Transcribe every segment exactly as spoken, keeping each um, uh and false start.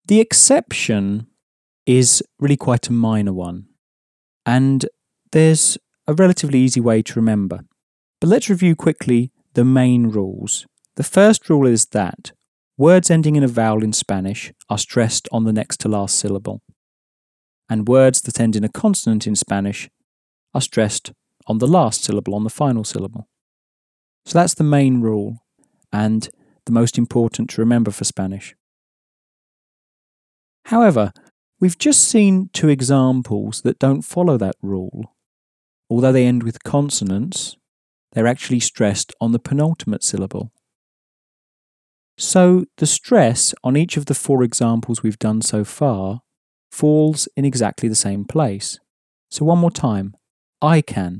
The exception is really quite a minor one, and there's a relatively easy way to remember. But let's review quickly the main rules. The first rule is that words ending in a vowel in Spanish are stressed on the next to last syllable, and words that end in a consonant in Spanish are stressed on the last syllable, on the final syllable. So that's the main rule, and the most important to remember for Spanish. However, we've just seen two examples that don't follow that rule. Although they end with consonants, they're actually stressed on the penultimate syllable. So the stress on each of the four examples we've done so far falls in exactly the same place. So one more time. I can.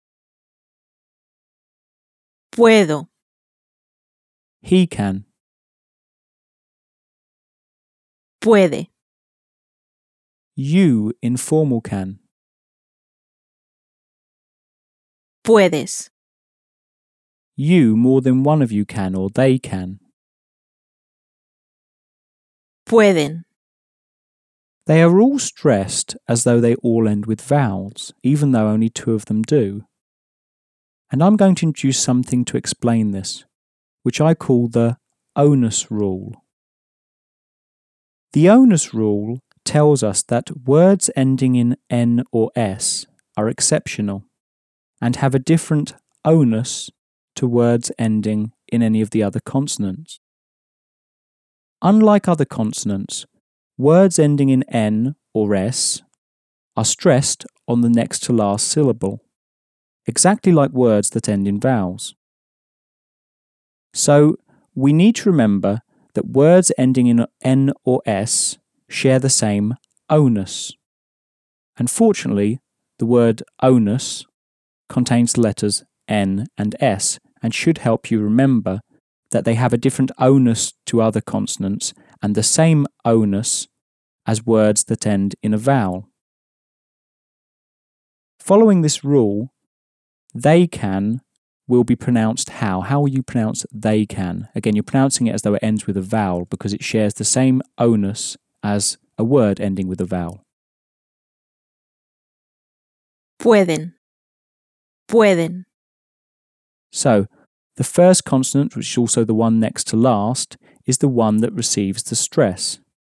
Puedo. He can. Puede. You, informal, can. Puedes. You, more than one of you, can, or they can. Pueden. They are all stressed as though they all end with vowels, even though only two of them do. And I'm going to introduce something to explain this, which I call the onus rule. The onus rule tells us that words ending in N or S are exceptional and have a different onus to words ending in any of the other consonants. Unlike other consonants, words ending in N or S are stressed on the next to last syllable, exactly like words that end in vowels. So, we need to remember that words ending in N or S share the same onus. And fortunately, the word onus contains the letters N and S and should help you remember that they have a different onus to other consonants and the same onus as words that end in a vowel. Following this rule, they can will be pronounced how? How will you pronounce they can? Again, you're pronouncing it as though it ends with a vowel because it shares the same onus as a word ending with a vowel. Pueden. Pueden. So, the first consonant, which is also the one next to last, is the one that receives the stress.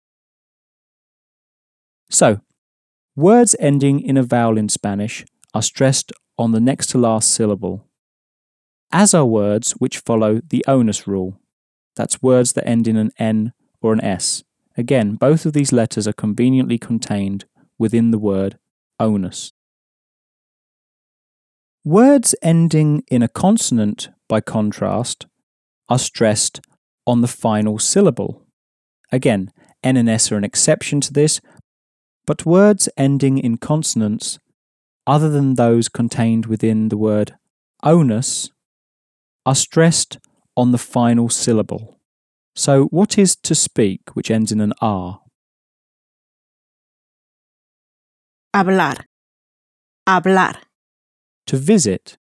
So, words ending in a vowel in Spanish are stressed on the next to last syllable, as are words which follow the onus rule. That's words that end in an N or an S. Again, both of these letters are conveniently contained within the word onus. Words ending in a consonant, by contrast, are stressed on the final syllable. Again, N and S are an exception to this, but words ending in consonants, other than those contained within the word onus, are stressed on the final syllable. So, what is to speak, which ends in an R? Hablar. Hablar. To visit.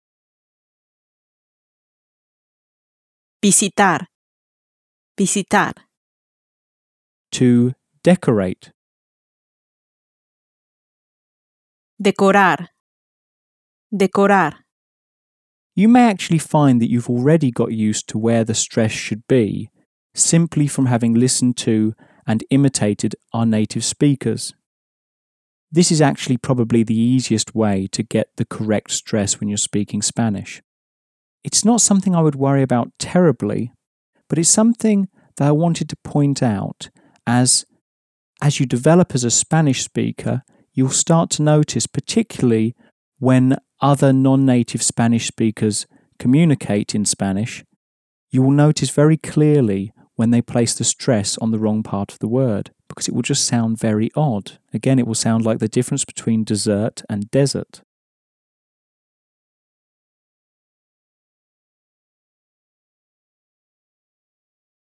Visitar. Visitar. To decorate. Decorar. Decorar. You may actually find that you've already got used to where the stress should be, simply from having listened to and imitated our native speakers. This is actually probably the easiest way to get the correct stress when you're speaking Spanish. It's not something I would worry about terribly, but it's something that I wanted to point out as, as you develop as a Spanish speaker, you'll start to notice, particularly when other non-native Spanish speakers communicate in Spanish, you will notice very clearly when they place the stress on the wrong part of the word, because it will just sound very odd. Again, it will sound like the difference between dessert and desert.